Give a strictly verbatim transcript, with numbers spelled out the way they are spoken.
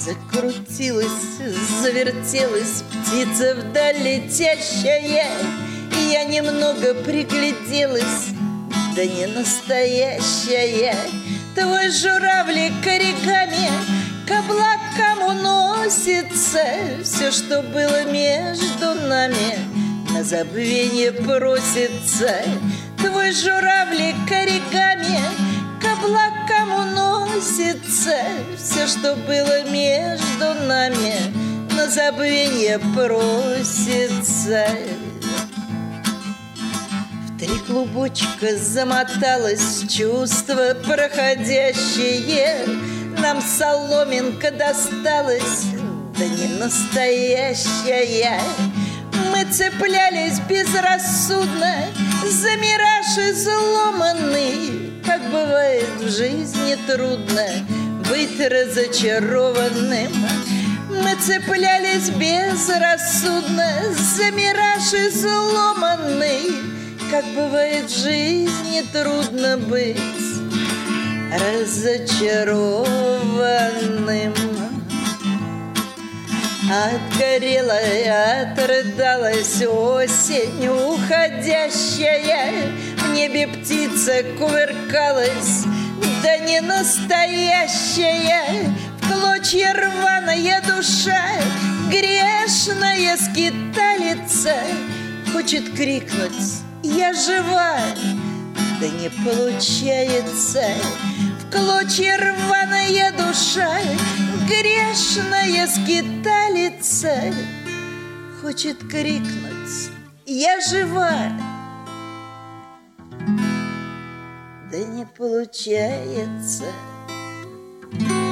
Закрутилась, завертелась птица вдаль летящая. Я немного пригляделась, да не настоящая. Твой журавлик оригами к облакам уносится. Все, что было между нами, на забвенье просится. Твой журавлик оригами к облакам уносится. Все, что было между нами, на забвенье просится. В три клубочка замоталось чувство проходящее. Нам соломинка досталась, да не настоящая. Мы цеплялись безрассудно за мираж изломанный. Как бывает в жизни трудно быть разочарованным. Мы цеплялись безрассудно за мираж изломанный. Как бывает в жизни трудно быть разочарованным. Отгорела, отрыдалась осень уходящая. В небе птица кувыркалась, да не настоящая. В клочья рваная душа, грешная скиталица. Хочет крикнуть: я жива, да не получается. В клочья рваная душа, грешная скиталица. Хочет крикнуть: я жива, да не получается.